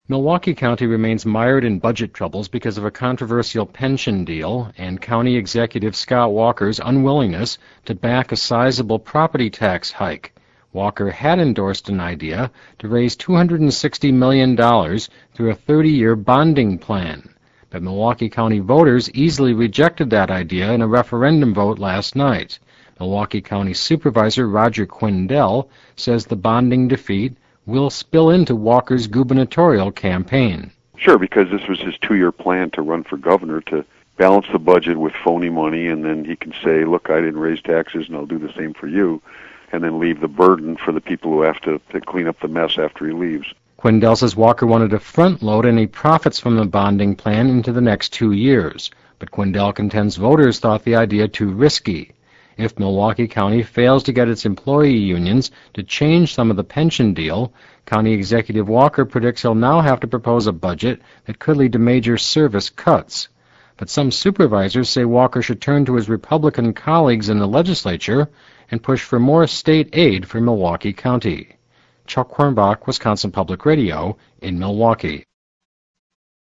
Milwaukee County remains mired in budget troubles because of a controversial pension deal and County Executive Scott Walker's unwillingness to back a sizable property tax hike. Walker had endorsed an idea to raise $260 million through a 30-year bonding plan. But Milwaukee County voters easily rejected that idea in a referendum vote last night. Milwaukee County Supervisor Roger Quindell says the bonding defeat will spill into Walker's gubernatorial campaign. Sure, because this was his 2-year plan to run for governor, to balance the budget with phony money, and then he can say, look, I didn't raise taxes and I'll do the same for you, and then leave the burden for the people who have to clean up the mess after he leaves. Quindell says Walker wanted to front-load any profits from the bonding plan into the next 2 years, but Quindell contends voters thought the idea too risky. If Milwaukee County fails to get its employee unions to change some of the pension deal, County Executive Walker predicts he'll now have to propose a budget that could lead to major service cuts. But some supervisors say Walker should turn to his Republican colleagues in the legislature and push for more state aid for Milwaukee County. Chuck Hornbach, Wisconsin Public Radio, in Milwaukee.